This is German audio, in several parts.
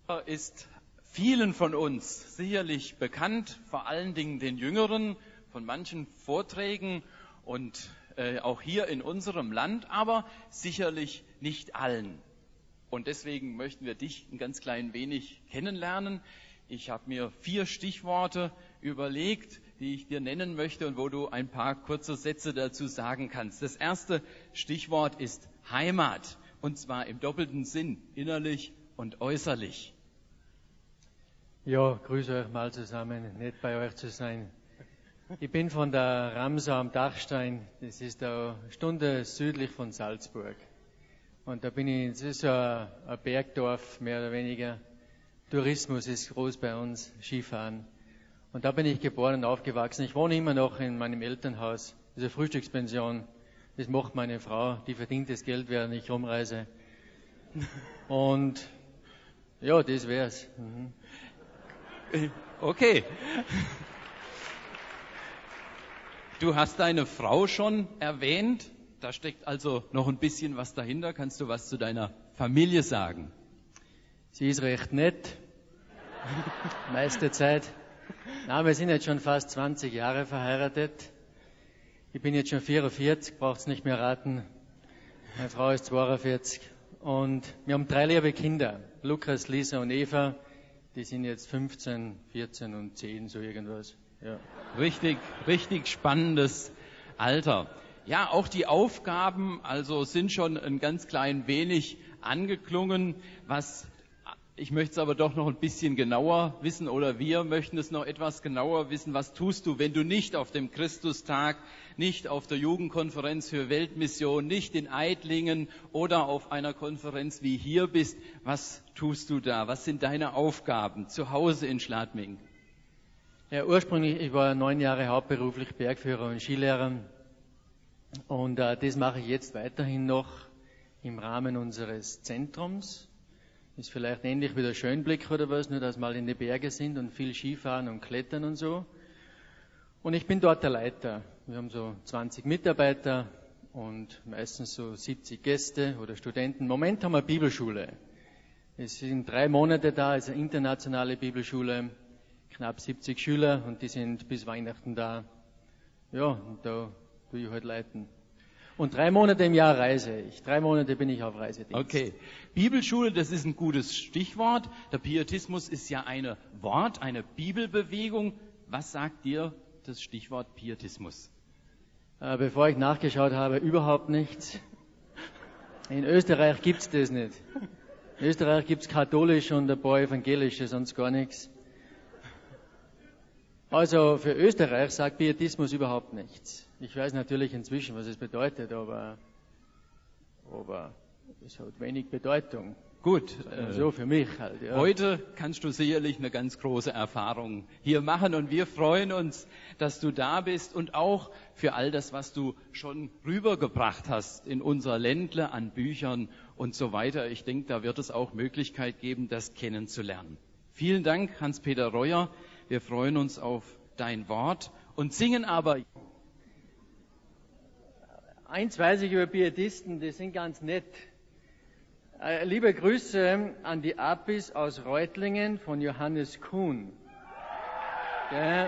Ist vielen von uns sicherlich bekannt, vor allen Dingen den Jüngeren, von manchen Vorträgen und auch hier in unserem Land, aber sicherlich nicht allen. Und deswegen möchten wir dich ein ganz klein wenig kennenlernen. Ich habe mir 4 Stichworte überlegt, die ich dir nennen möchte und wo du ein paar kurze Sätze dazu sagen kannst. Das erste Stichwort ist Heimat, und zwar im doppelten Sinn, innerlich und äußerlich. Ja, grüße euch mal zusammen, nett bei euch zu sein. Ich bin von der Ramsau am Dachstein, das ist eine Stunde südlich von Salzburg. Und da bin ich, das ist so ein Bergdorf, mehr oder weniger. Tourismus ist groß bei uns, Skifahren. Und da bin ich geboren und aufgewachsen. Ich wohne immer noch in meinem Elternhaus. Das ist eine Frühstückspension. Das macht meine Frau, die verdient das Geld, während ich rumreise. Und ja, das wär's. Okay. Du hast deine Frau schon erwähnt. Da steckt also noch ein bisschen was dahinter. Kannst du was zu deiner Familie sagen? Sie ist recht nett. Meiste Zeit. Na, wir sind jetzt schon fast 20 Jahre verheiratet. Ich bin jetzt schon 44, braucht's nicht mehr raten. Meine Frau ist 42. Und wir haben 3 liebe Kinder. Lukas, Lisa und Eva. Die sind jetzt 15, 14 und 10, so irgendwas. Ja. Richtig spannendes Alter. Ja, auch die Aufgaben also sind schon ein ganz klein wenig angeklungen. Ich möchte es aber doch noch ein bisschen genauer wissen, oder wir möchten es noch etwas genauer wissen. Was tust du, wenn du nicht auf dem Christustag, nicht auf der Jugendkonferenz für Weltmission, nicht in Eidlingen oder auf einer Konferenz wie hier bist? Was tust du da? Was sind deine Aufgaben zu Hause in Schladming? Ja, ursprünglich, ich war 9 Jahre hauptberuflich Bergführer und Skilehrer. Und das mache ich jetzt weiterhin noch im Rahmen unseres Zentrums. Ist vielleicht ähnlich wie der Schönblick oder was, nur dass wir mal in die Berge sind und viel Skifahren und Klettern und so. Und ich bin dort der Leiter. Wir haben so 20 Mitarbeiter und meistens so 70 Gäste oder Studenten. Im Moment haben wir eine Bibelschule. Es sind 3 Monate da, es ist eine internationale Bibelschule, knapp 70 Schüler und die sind bis Weihnachten da. Ja, und da tue ich halt leiten. Und 3 Monate im Jahr reise ich. 3 Monate bin ich auf Reisedienst. Okay. Bibelschule, das ist ein gutes Stichwort. Der Pietismus ist ja eine Bibelbewegung. Was sagt dir das Stichwort Pietismus? Bevor ich nachgeschaut habe, überhaupt nichts. In Österreich gibt's das nicht. In Österreich gibt's katholisch und ein paar evangelische, sonst gar nichts. Also für Österreich sagt Pietismus überhaupt nichts. Ich weiß natürlich inzwischen, was es bedeutet, aber es hat wenig Bedeutung. Gut. So für mich halt, ja. Heute kannst du sicherlich eine ganz große Erfahrung hier machen und wir freuen uns, dass du da bist und auch für all das, was du schon rübergebracht hast in unser Ländle an Büchern und so weiter. Ich denke, da wird es auch Möglichkeit geben, das kennenzulernen. Vielen Dank, Hans-Peter Reuer. Wir freuen uns auf dein Wort und singen aber. Eins weiß ich über Pietisten, die sind ganz nett. Liebe Grüße an die Apis aus Reutlingen von Johannes Kuhn. Der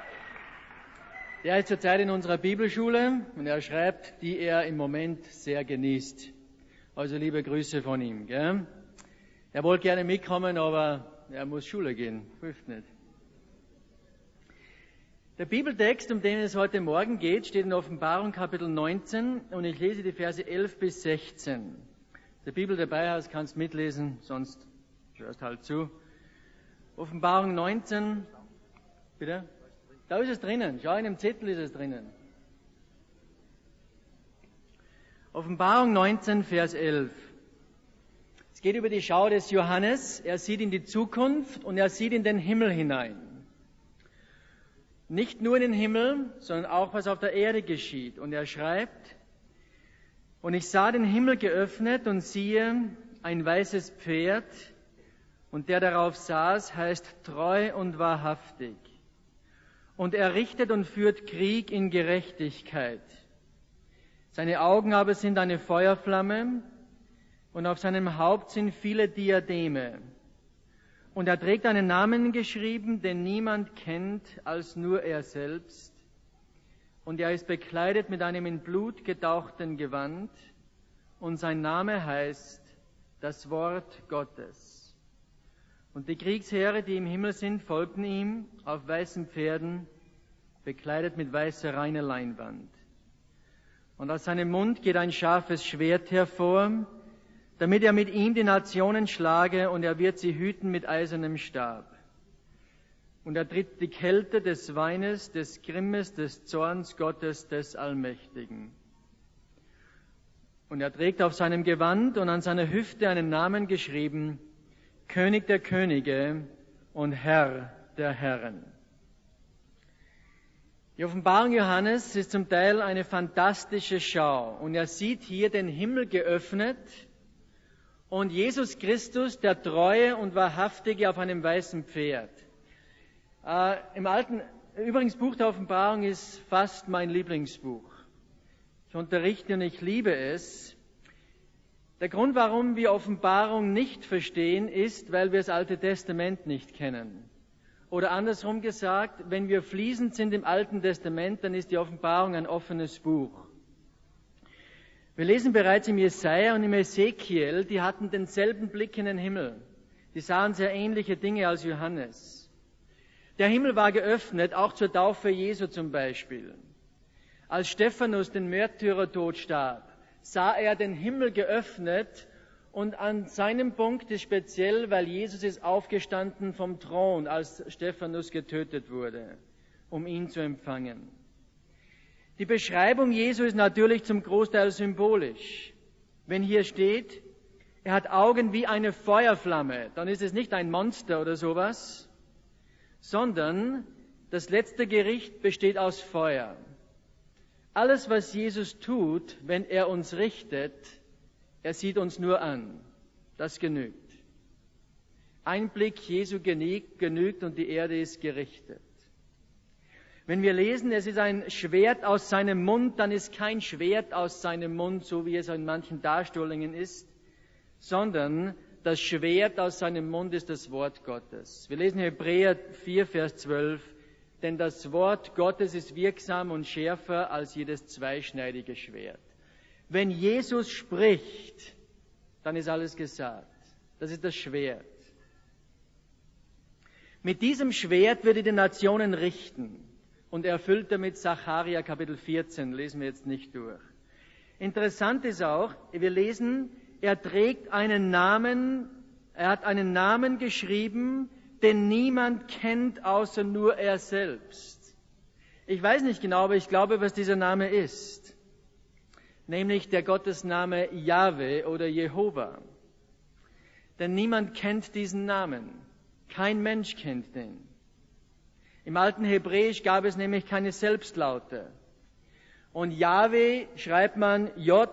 ist zurzeit in unserer Bibelschule und er schreibt, die er im Moment sehr genießt. Also liebe Grüße von ihm. Gell? Er wollte gerne mitkommen, aber er muss Schule gehen, hilft nicht. Der Bibeltext, um den es heute Morgen geht, steht in Offenbarung Kapitel 19 und ich lese die Verse 11 bis 16. Der Bibel dabei hast, kannst mitlesen, sonst hörst halt zu. Offenbarung 19, bitte? Da ist es drinnen, schau, in dem Zettel ist es drinnen. Offenbarung 19, Vers 11. Es geht über die Schau des Johannes, er sieht in die Zukunft und er sieht in den Himmel hinein. Nicht nur in den Himmel, sondern auch, was auf der Erde geschieht. Und er schreibt, und ich sah den Himmel geöffnet und siehe, ein weißes Pferd, und der darauf saß, heißt treu und wahrhaftig. Und er richtet und führt Krieg in Gerechtigkeit. Seine Augen aber sind eine Feuerflamme, und auf seinem Haupt sind viele Diademe. Und er trägt einen Namen geschrieben, den niemand kennt als nur er selbst. Und er ist bekleidet mit einem in Blut getauchten Gewand. Und sein Name heißt das Wort Gottes. Und die Kriegsheere, die im Himmel sind, folgten ihm auf weißen Pferden, bekleidet mit weißer reiner Leinwand. Und aus seinem Mund geht ein scharfes Schwert hervor, damit er mit ihm die Nationen schlage, und er wird sie hüten mit eisernem Stab. Und er tritt die Kälte des Weines, des Grimmes, des Zorns Gottes, des Allmächtigen. Und er trägt auf seinem Gewand und an seiner Hüfte einen Namen geschrieben, König der Könige und Herr der Herren. Die Offenbarung Johannes ist zum Teil eine fantastische Schau. Und er sieht hier den Himmel geöffnet und Jesus Christus, der Treue und Wahrhaftige, auf einem weißen Pferd. Übrigens, Buch der Offenbarung ist fast mein Lieblingsbuch. Ich unterrichte und ich liebe es. Der Grund, warum wir Offenbarung nicht verstehen, ist, weil wir das Alte Testament nicht kennen. Oder andersrum gesagt, wenn wir fließend sind im Alten Testament, dann ist die Offenbarung ein offenes Buch. Wir lesen bereits im Jesaja und im Ezekiel, die hatten denselben Blick in den Himmel. Die sahen sehr ähnliche Dinge als Johannes. Der Himmel war geöffnet, auch zur Taufe Jesu zum Beispiel. Als Stephanus den Märtyrertod starb, sah er den Himmel geöffnet, und an seinem Punkt ist speziell, weil Jesus ist aufgestanden vom Thron, als Stephanus getötet wurde, um ihn zu empfangen. Die Beschreibung Jesu ist natürlich zum Großteil symbolisch. Wenn hier steht, er hat Augen wie eine Feuerflamme, dann ist es nicht ein Monster oder sowas, sondern das letzte Gericht besteht aus Feuer. Alles, was Jesus tut, wenn er uns richtet, er sieht uns nur an. Das genügt. Ein Blick Jesu genügt und die Erde ist gerichtet. Wenn wir lesen, es ist ein Schwert aus seinem Mund, dann ist kein Schwert aus seinem Mund, so wie es in manchen Darstellungen ist, sondern das Schwert aus seinem Mund ist das Wort Gottes. Wir lesen Hebräer 4, Vers 12, denn das Wort Gottes ist wirksam und schärfer als jedes zweischneidige Schwert. Wenn Jesus spricht, dann ist alles gesagt. Das ist das Schwert. Mit diesem Schwert wird er die Nationen richten. Und er erfüllt damit Sacharja Kapitel 14, lesen wir jetzt nicht durch. Interessant ist auch, wir lesen, er trägt einen Namen, er hat einen Namen geschrieben, den niemand kennt, außer nur er selbst. Ich weiß nicht genau, aber ich glaube, was dieser Name ist. Nämlich der Gottesname Jahwe oder Jehova. Denn niemand kennt diesen Namen. Kein Mensch kennt den. Im alten Hebräisch gab es nämlich keine Selbstlaute. Und Jahwe schreibt man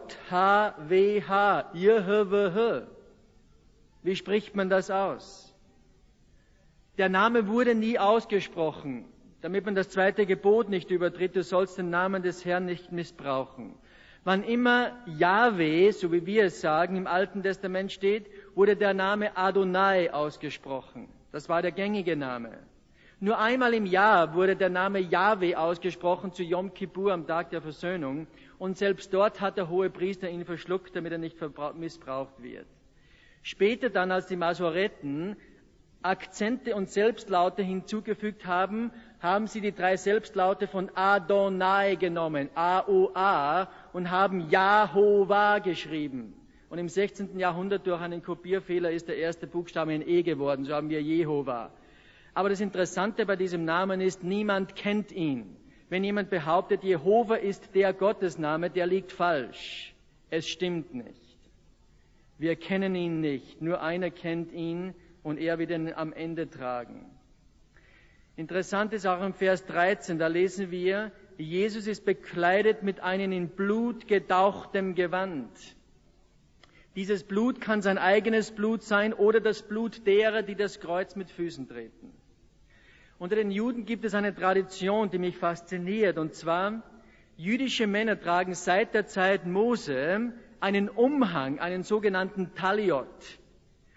J-H-W-H, Jehweh. Wie spricht man das aus? Der Name wurde nie ausgesprochen, damit man das 2. Gebot nicht übertritt. Du sollst den Namen des Herrn nicht missbrauchen. Wann immer Jahwe, so wie wir es sagen, im Alten Testament steht, wurde der Name Adonai ausgesprochen. Das war der gängige Name. Nur einmal im Jahr wurde der Name Jahwe ausgesprochen zu Yom Kippur am Tag der Versöhnung. Und selbst dort hat der Hohepriester ihn verschluckt, damit er nicht missbraucht wird. Später dann, als die Masoretten Akzente und Selbstlaute hinzugefügt haben, haben sie die 3 Selbstlaute von Adonai genommen, A-O-A, und haben Jahova geschrieben. Und im 16. Jahrhundert durch einen Kopierfehler ist der erste Buchstabe ein E geworden, so haben wir Jehova. Aber das Interessante bei diesem Namen ist, niemand kennt ihn. Wenn jemand behauptet, Jehova ist der Gottesname, der liegt falsch. Es stimmt nicht. Wir kennen ihn nicht, nur einer kennt ihn und er wird ihn am Ende tragen. Interessant ist auch im Vers 13, da lesen wir, Jesus ist bekleidet mit einem in Blut getauchtem Gewand. Dieses Blut kann sein eigenes Blut sein oder das Blut derer, die das Kreuz mit Füßen treten. Unter den Juden gibt es eine Tradition, die mich fasziniert, und zwar, jüdische Männer tragen seit der Zeit Mose einen Umhang, einen sogenannten Taliot.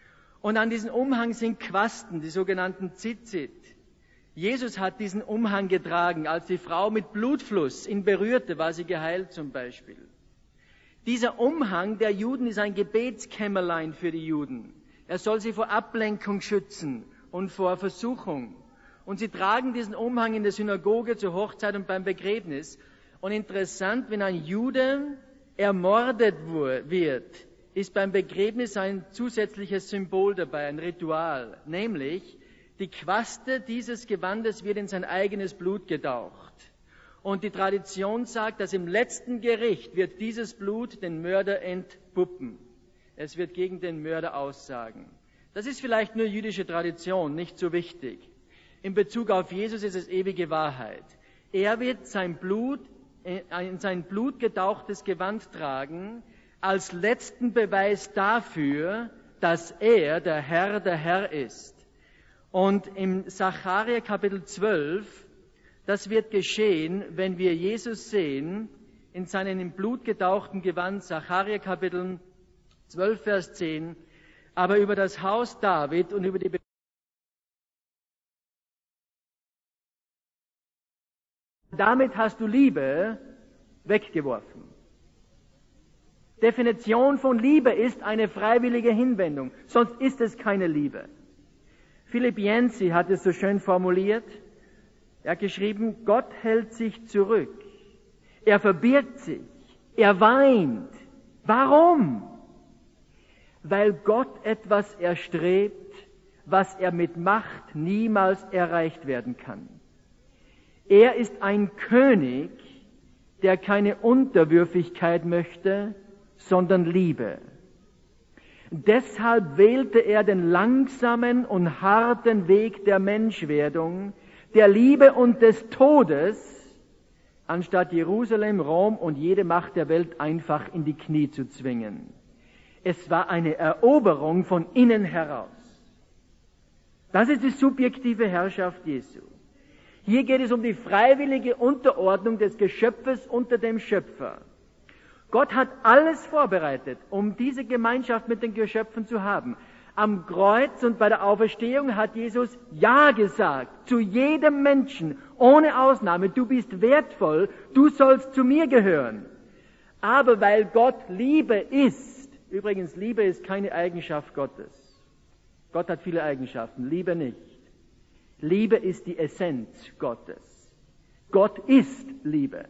Und an diesem Umhang sind Quasten, die sogenannten Tzitzit. Jesus hat diesen Umhang getragen. Als die Frau mit Blutfluss ihn berührte, war sie geheilt zum Beispiel. Dieser Umhang der Juden ist ein Gebetskämmerlein für die Juden. Er soll sie vor Ablenkung schützen und vor Versuchung. Und sie tragen diesen Umhang in der Synagoge zur Hochzeit und beim Begräbnis. Und interessant, wenn ein Jude ermordet wird, ist beim Begräbnis ein zusätzliches Symbol dabei, ein Ritual. Nämlich, die Quaste dieses Gewandes wird in sein eigenes Blut getaucht. Und die Tradition sagt, dass im letzten Gericht wird dieses Blut den Mörder entpuppen. Es wird gegen den Mörder aussagen. Das ist vielleicht nur jüdische Tradition, nicht so wichtig. In Bezug auf Jesus ist es ewige Wahrheit. Er wird in sein Blut getauchtes Gewand tragen, als letzten Beweis dafür, dass er der Herr ist. Und im Sacharja Kapitel 12, das wird geschehen, wenn wir Jesus sehen, in seinem im Blut getauchten Gewand, Sacharja Kapitel 12, Vers 10, aber über das Haus David und über die damit hast du Liebe weggeworfen. Definition von Liebe ist eine freiwillige Hinwendung, sonst ist es keine Liebe. Philipp Yancey hat es so schön formuliert. Er hat geschrieben, Gott hält sich zurück. Er verbirgt sich. Er weint. Warum? Weil Gott etwas erstrebt, was er mit Macht niemals erreicht werden kann. Er ist ein König, der keine Unterwürfigkeit möchte, sondern Liebe. Deshalb wählte er den langsamen und harten Weg der Menschwerdung, der Liebe und des Todes, anstatt Jerusalem, Rom und jede Macht der Welt einfach in die Knie zu zwingen. Es war eine Eroberung von innen heraus. Das ist die subjektive Herrschaft Jesu. Hier geht es um die freiwillige Unterordnung des Geschöpfes unter dem Schöpfer. Gott hat alles vorbereitet, um diese Gemeinschaft mit den Geschöpfen zu haben. Am Kreuz und bei der Auferstehung hat Jesus Ja gesagt zu jedem Menschen, ohne Ausnahme. Du bist wertvoll, du sollst zu mir gehören. Aber weil Gott Liebe ist, übrigens, Liebe ist keine Eigenschaft Gottes. Gott hat viele Eigenschaften, Liebe nicht. Liebe ist die Essenz Gottes. Gott ist Liebe.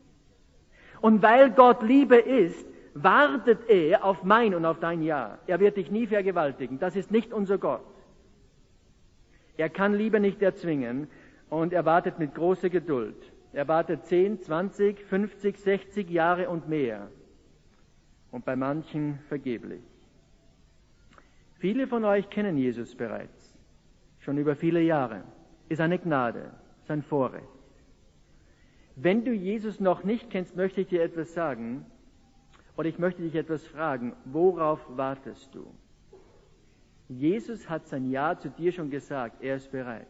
Und weil Gott Liebe ist, wartet er auf mein und auf dein Ja. Er wird dich nie vergewaltigen. Das ist nicht unser Gott. Er kann Liebe nicht erzwingen und er wartet mit großer Geduld. Er wartet 10, 20, 50, 60 Jahre und mehr. Und bei manchen vergeblich. Viele von euch kennen Jesus bereits. Schon über viele Jahre. Ist eine Gnade, ist ein Vorrecht. Wenn du Jesus noch nicht kennst, möchte ich dir etwas sagen, oder ich möchte dich etwas fragen. Worauf wartest du? Jesus hat sein Ja zu dir schon gesagt, er ist bereit.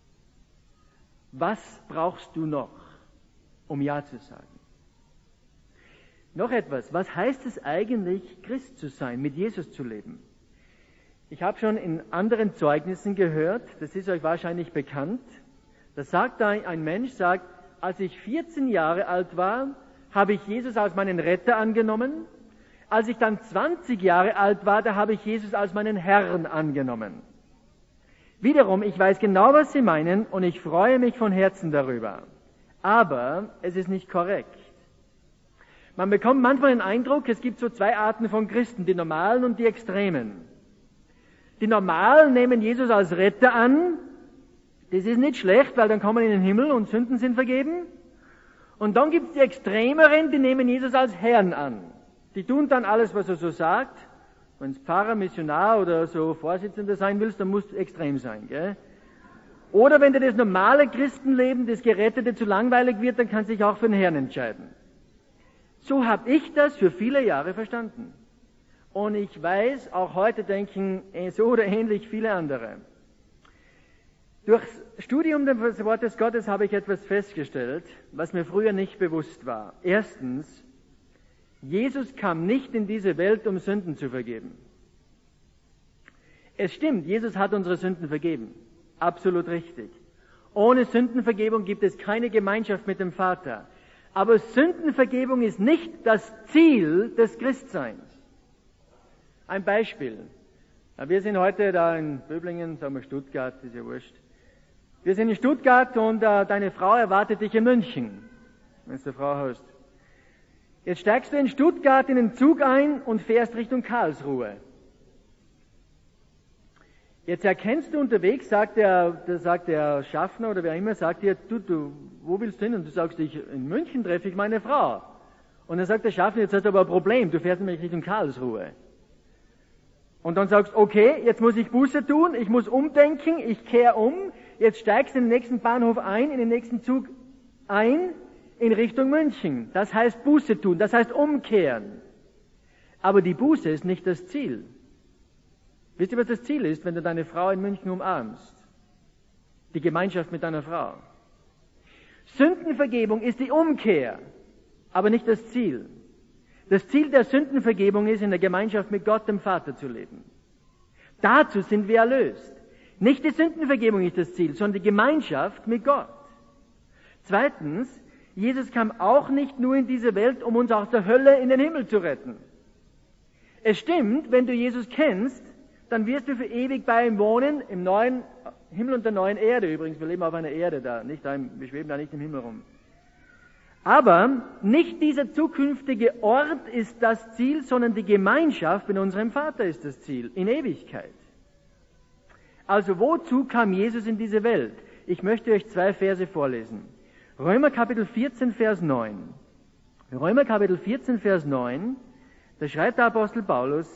Was brauchst du noch, um Ja zu sagen? Noch etwas, was heißt es eigentlich, Christ zu sein, mit Jesus zu leben? Ich habe schon in anderen Zeugnissen gehört, das ist euch wahrscheinlich bekannt, da sagt ein Mensch, als ich 14 Jahre alt war, habe ich Jesus als meinen Retter angenommen. Als ich dann 20 Jahre alt war, da habe ich Jesus als meinen Herrn angenommen. Wiederum, ich weiß genau, was Sie meinen und ich freue mich von Herzen darüber. Aber es ist nicht korrekt. Man bekommt manchmal den Eindruck, es gibt so zwei Arten von Christen, die Normalen und die Extremen. Die Normalen nehmen Jesus als Retter an. Das ist nicht schlecht, weil dann kommen in den Himmel und Sünden sind vergeben. Und dann gibt es die Extremeren, die nehmen Jesus als Herrn an. Die tun dann alles, was er so sagt. Wenn du Pfarrer, Missionar oder so Vorsitzender sein willst, dann musst du extrem sein. Gell? Oder wenn dir das normale Christenleben, das Gerettete, zu langweilig wird, dann kannst du dich auch für den Herrn entscheiden. So habe ich das für viele Jahre verstanden. Und ich weiß, auch heute denken so oder ähnlich viele andere. Durchs Studium des Wortes Gottes habe ich etwas festgestellt, was mir früher nicht bewusst war. Erstens, Jesus kam nicht in diese Welt, um Sünden zu vergeben. Es stimmt, Jesus hat unsere Sünden vergeben. Absolut richtig. Ohne Sündenvergebung gibt es keine Gemeinschaft mit dem Vater. Aber Sündenvergebung ist nicht das Ziel des Christseins. Ein Beispiel. Wir sind heute da in Böblingen, sagen wir Stuttgart, ist ja wurscht. Wir sind in Stuttgart und deine Frau erwartet dich in München, wenn du eine Frau hast. Jetzt steigst du in Stuttgart in den Zug ein und fährst Richtung Karlsruhe. Jetzt erkennst du unterwegs, sagt der Schaffner oder wer immer, sagt dir, du, wo willst du hin? Und du sagst, in München treffe ich meine Frau. Und dann sagt der Schaffner, jetzt hast du aber ein Problem, du fährst nämlich Richtung Karlsruhe. Und dann sagst du, okay, jetzt muss ich Buße tun, ich muss umdenken, ich kehre um, jetzt steigst du in den nächsten Bahnhof ein, in den nächsten Zug ein, in Richtung München. Das heißt Buße tun, das heißt umkehren. Aber die Buße ist nicht das Ziel. Wisst ihr, was das Ziel ist, wenn du deine Frau in München umarmst? Die Gemeinschaft mit deiner Frau. Sündenvergebung ist die Umkehr, aber nicht das Ziel. Das Ziel der Sündenvergebung ist, in der Gemeinschaft mit Gott, dem Vater, zu leben. Dazu sind wir erlöst. Nicht die Sündenvergebung ist das Ziel, sondern die Gemeinschaft mit Gott. Zweitens, Jesus kam auch nicht nur in diese Welt, um uns aus der Hölle in den Himmel zu retten. Es stimmt, wenn du Jesus kennst, dann wirst du für ewig bei ihm wohnen, im neuen Himmel und der neuen Erde übrigens. Wir leben auf einer Erde da, wir schweben da nicht im Himmel rum. Aber nicht dieser zukünftige Ort ist das Ziel, sondern die Gemeinschaft mit unserem Vater ist das Ziel, in Ewigkeit. Also wozu kam Jesus in diese Welt? Ich möchte euch 2 Verse vorlesen. Römer Kapitel 14, Vers 9. Römer Kapitel 14, Vers 9, da schreibt der Apostel Paulus,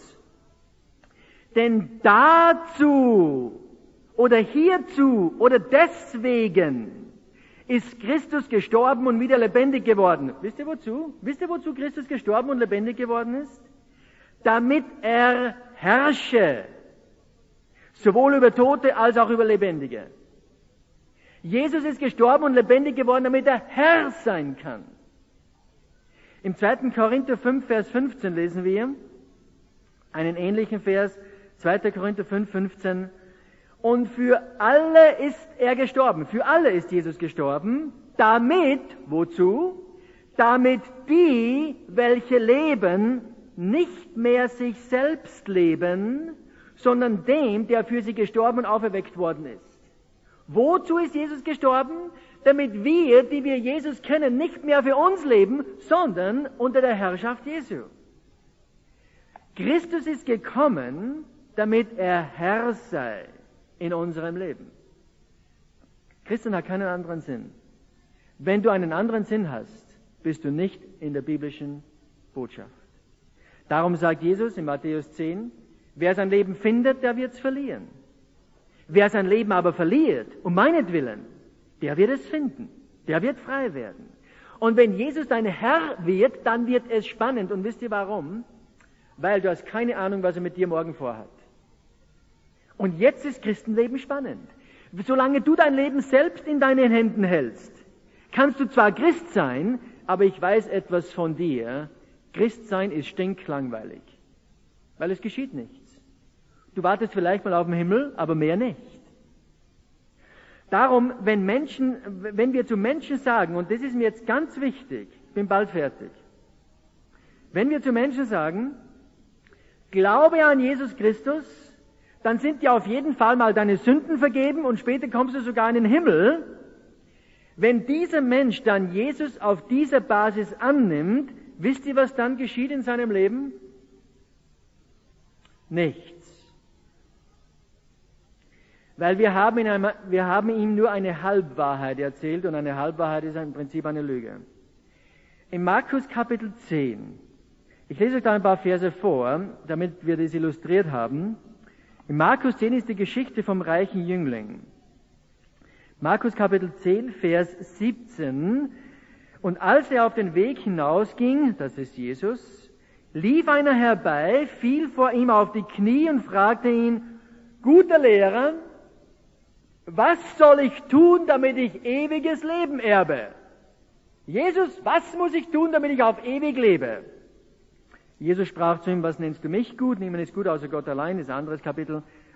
denn dazu oder hierzu oder deswegen ist Christus gestorben und wieder lebendig geworden. Wisst ihr wozu? Wisst ihr, wozu Christus gestorben und lebendig geworden ist? Damit er herrsche, sowohl über Tote als auch über Lebendige. Jesus ist gestorben und lebendig geworden, damit er Herr sein kann. Im 2. Korinther 5, Vers 15 lesen wir einen ähnlichen Vers, 2. Korinther 5, 15. Und für alle ist er gestorben. Für alle ist Jesus gestorben. Damit, wozu? Damit die, welche leben, nicht mehr sich selbst leben, sondern dem, der für sie gestorben und auferweckt worden ist. Wozu ist Jesus gestorben? Damit wir, die wir Jesus kennen, nicht mehr für uns leben, sondern unter der Herrschaft Jesu. Christus ist gekommen, damit er Herr sei in unserem Leben. Christus hat keinen anderen Sinn. Wenn du einen anderen Sinn hast, bist du nicht in der biblischen Botschaft. Darum sagt Jesus in Matthäus 10, wer sein Leben findet, der wird es verlieren. Wer sein Leben aber verliert, um meinetwillen, der wird es finden. Der wird frei werden. Und wenn Jesus dein Herr wird, dann wird es spannend. Und wisst ihr warum? Weil du hast keine Ahnung, was er mit dir morgen vorhat. Und jetzt ist Christenleben spannend. Solange du dein Leben selbst in deinen Händen hältst, kannst du zwar Christ sein, aber ich weiß etwas von dir. Christsein ist stinklangweilig. Weil es geschieht nichts. Du wartest vielleicht mal auf den Himmel, aber mehr nicht. Darum, wenn wir zu Menschen sagen, und das ist mir jetzt ganz wichtig, ich bin bald fertig, wenn wir zu Menschen sagen, glaube an Jesus Christus, dann sind dir auf jeden Fall mal deine Sünden vergeben und später kommst du sogar in den Himmel. Wenn dieser Mensch dann Jesus auf dieser Basis annimmt, wisst ihr, was dann geschieht in seinem Leben? Nichts. Weil wir haben ihm nur eine Halbwahrheit erzählt und eine Halbwahrheit ist im Prinzip eine Lüge. In Markus Kapitel 10, ich lese euch da ein paar Verse vor, damit wir das illustriert haben. In Markus 10 ist die Geschichte vom reichen Jüngling. Markus Kapitel 10, Vers 17. Und als er auf den Weg hinausging, das ist Jesus, lief einer herbei, fiel vor ihm auf die Knie und fragte ihn, guter Lehrer, was soll ich tun, damit ich ewiges Leben erbe? Jesus, was muss ich tun, damit ich auf ewig lebe? Jesus sprach zu ihm, was nennst du mich gut? Niemand ist gut außer Gott allein, das ist ein anderes Kapitel.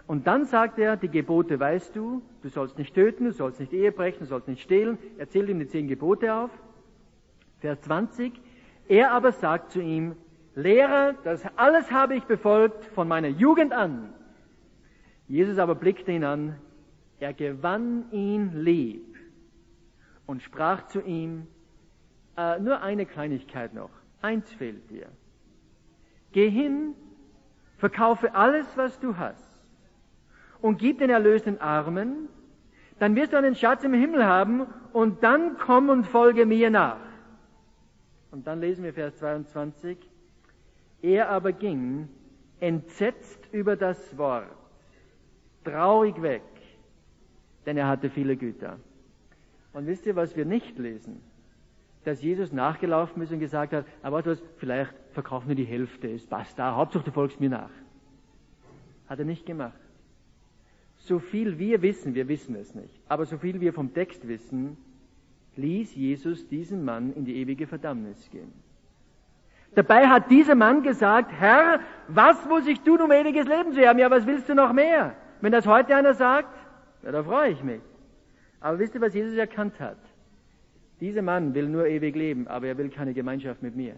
Und dann sagt er, die Gebote weißt du, du sollst nicht töten, du sollst nicht Ehe brechen, du sollst nicht stehlen. Er zählt ihm die 10 Gebote auf. Vers 20. Er aber sagt zu ihm, Lehrer, das alles habe ich befolgt von meiner Jugend an. Jesus aber blickte ihn an, er gewann ihn lieb und sprach zu ihm, nur eine Kleinigkeit noch, eins fehlt dir. Geh hin, verkaufe alles, was du hast und gib den Erlös den Armen, dann wirst du einen Schatz im Himmel haben und dann komm und folge mir nach. Und dann lesen wir Vers 22. Er aber ging, entsetzt über das Wort, traurig weg, denn er hatte viele Güter. Und wisst ihr, was wir nicht lesen? Dass Jesus nachgelaufen ist und gesagt hat, aber weißt du was, vielleicht verkaufen wir die Hälfte, es passt da, Hauptsache du folgst mir nach. Hat er nicht gemacht. So viel wir wissen es nicht, aber so viel wir vom Text wissen, ließ Jesus diesen Mann in die ewige Verdammnis gehen. Dabei hat dieser Mann gesagt, Herr, was muss ich tun, um ewiges Leben zu haben? Ja, was willst du noch mehr? Wenn das heute einer sagt, ja, da freue ich mich. Aber wisst ihr, was Jesus erkannt hat? Dieser Mann will nur ewig leben, aber er will keine Gemeinschaft mit mir.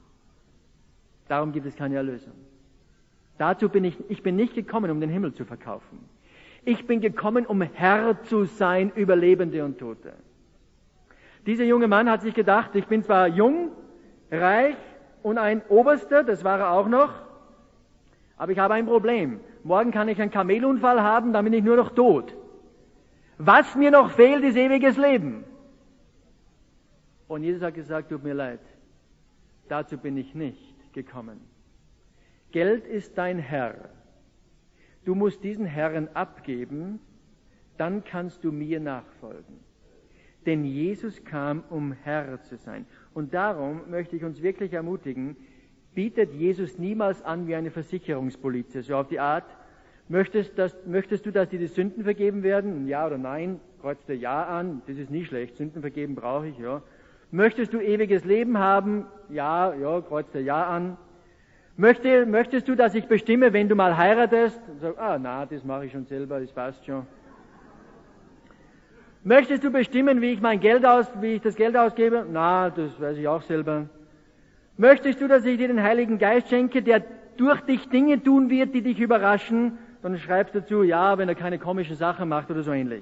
Darum gibt es keine Erlösung. Dazu bin ich bin nicht gekommen, um den Himmel zu verkaufen. Ich bin gekommen, um Herr zu sein über Lebende und Tote. Dieser junge Mann hat sich gedacht, ich bin zwar jung, reich und ein Oberster, das war er auch noch, aber ich habe ein Problem. Morgen kann ich einen Kamelunfall haben, dann bin ich nur noch tot. Was mir noch fehlt, ist ewiges Leben. Und Jesus hat gesagt, tut mir leid, dazu bin ich nicht gekommen. Geld ist dein Herr. Du musst diesen Herrn abgeben, dann kannst du mir nachfolgen. Denn Jesus kam, um Herr zu sein. Und darum möchte ich uns wirklich ermutigen, bietet Jesus niemals an wie eine Versicherungspolizei, so auf die Art, möchtest du, dass dir die Sünden vergeben werden? Ja oder nein? Kreuzt der Ja an, das ist nie schlecht, Sünden vergeben brauche ich, ja. Möchtest du ewiges Leben haben? Ja, kreuzt der Ja an. Möchtest du, dass ich bestimme, wenn du mal heiratest? Sag, das mache ich schon selber, das passt schon. Möchtest du bestimmen, wie ich das Geld ausgebe? Das weiß ich auch selber. Möchtest du, dass ich dir den Heiligen Geist schenke, der durch dich Dinge tun wird, die dich überraschen? Dann schreibst du dazu, ja, wenn er keine komischen Sachen macht oder so ähnlich.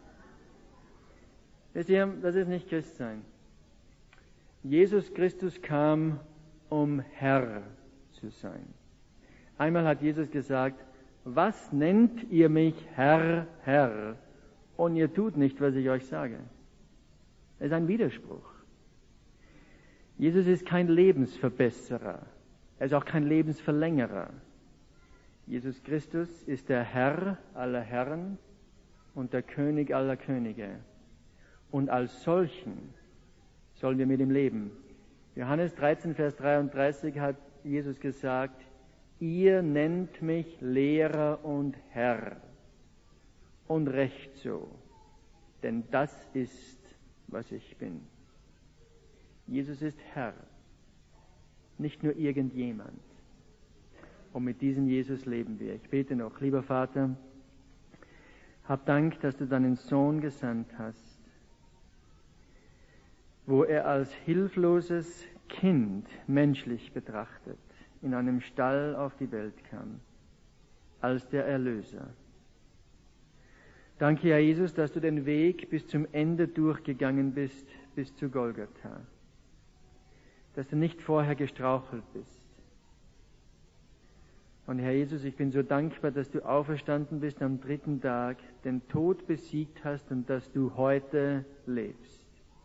Wisst ihr, das ist nicht Christsein. Jesus Christus kam, um Herr zu sein. Einmal hat Jesus gesagt, was nennt ihr mich Herr, Herr? Und ihr tut nicht, was ich euch sage. Das ist ein Widerspruch. Jesus ist kein Lebensverbesserer. Er ist auch kein Lebensverlängerer. Jesus Christus ist der Herr aller Herren und der König aller Könige. Und als solchen sollen wir mit ihm leben. Johannes 13, Vers 33 hat Jesus gesagt, ihr nennt mich Lehrer und Herr. Und recht so, denn das ist, was ich bin. Jesus ist Herr, nicht nur irgendjemand. Und mit diesem Jesus leben wir. Ich bete noch, lieber Vater, hab Dank, dass du deinen Sohn gesandt hast, wo er als hilfloses Kind menschlich betrachtet in einem Stall auf die Welt kam, als der Erlöser. Danke, Herr Jesus, dass du den Weg bis zum Ende durchgegangen bist, bis zu Golgatha. Dass du nicht vorher gestrauchelt bist. Und Herr Jesus, ich bin so dankbar, dass du auferstanden bist am 3. Tag, den Tod besiegt hast und dass du heute lebst.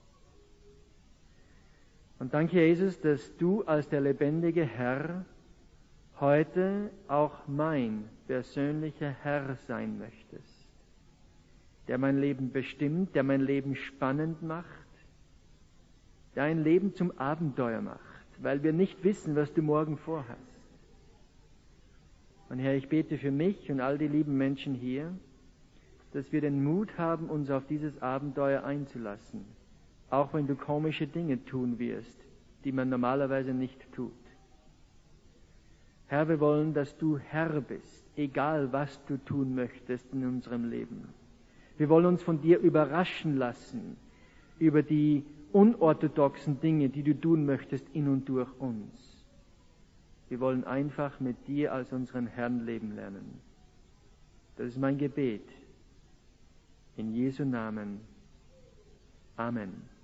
Und danke, Herr Jesus, dass du als der lebendige Herr heute auch mein persönlicher Herr sein möchtest. Der mein Leben bestimmt, der mein Leben spannend macht, der ein Leben zum Abenteuer macht, weil wir nicht wissen, was du morgen vorhast. Und Herr, ich bete für mich und all die lieben Menschen hier, dass wir den Mut haben, uns auf dieses Abenteuer einzulassen, auch wenn du komische Dinge tun wirst, die man normalerweise nicht tut. Herr, wir wollen, dass du Herr bist, egal was du tun möchtest in unserem Leben. Wir wollen uns von dir überraschen lassen über die unorthodoxen Dinge, die du tun möchtest in und durch uns. Wir wollen einfach mit dir als unseren Herrn leben lernen. Das ist mein Gebet. In Jesu Namen. Amen.